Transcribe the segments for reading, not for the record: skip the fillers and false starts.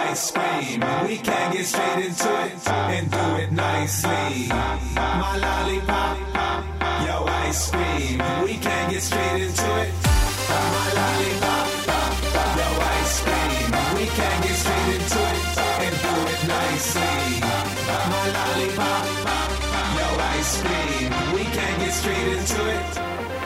ice cream. We can get straight into it and do it nicely. My lollipop, yo, ice cream. We can get straight into it. My lollipop, yo, ice cream. We can get straight into it and do it nicely. My lollipop, yo, ice cream. We can get straight into it.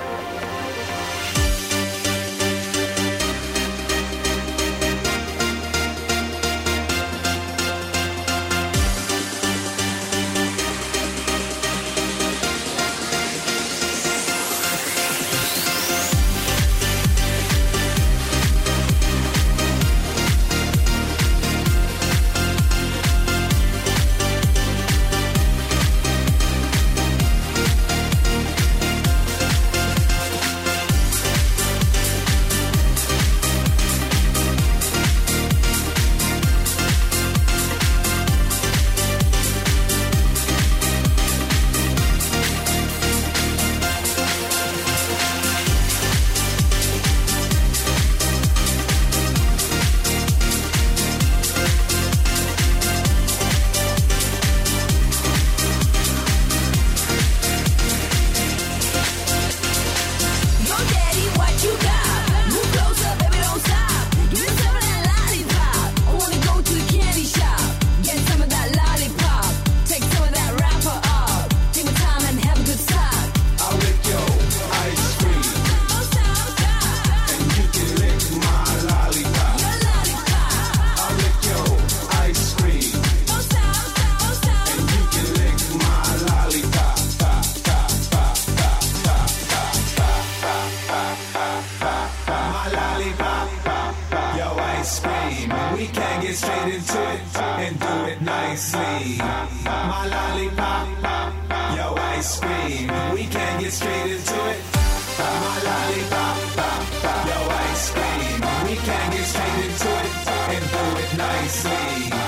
We can get straight into it and do it nicely. My lollipop, yo, ice cream. We can get straight into it. My lollipop, yo, ice cream. We can get straight into it and do it nicely.